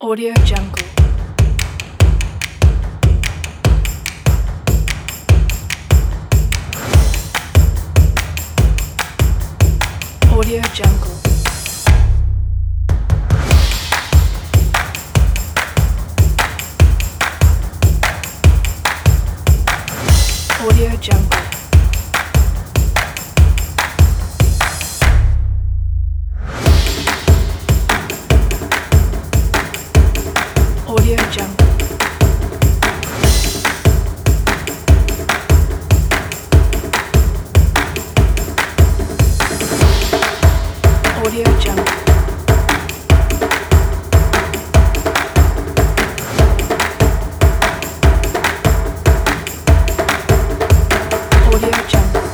Audio Jungle. Audio Jungle. Audio Jungle. Audio Jungle. Audio Jungle. Audio Jungle.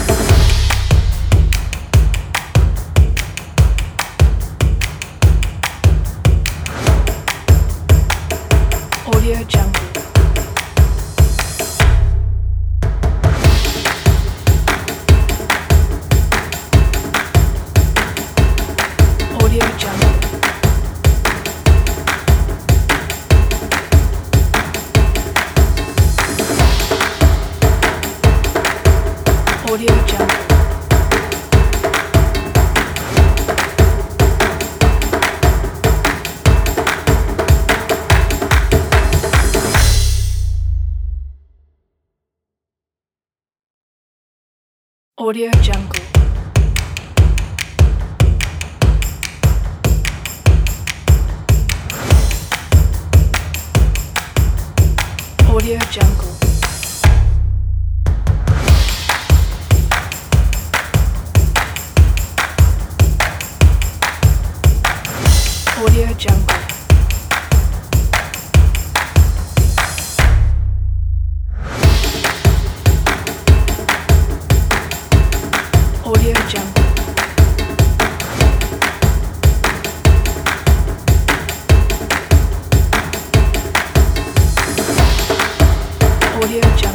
Audio Jungle. Audio Jungle. Audio Jungle. Audio Jungle. Audio Jungle. Audio Jungle. Audio Jungle. Audio Jungle.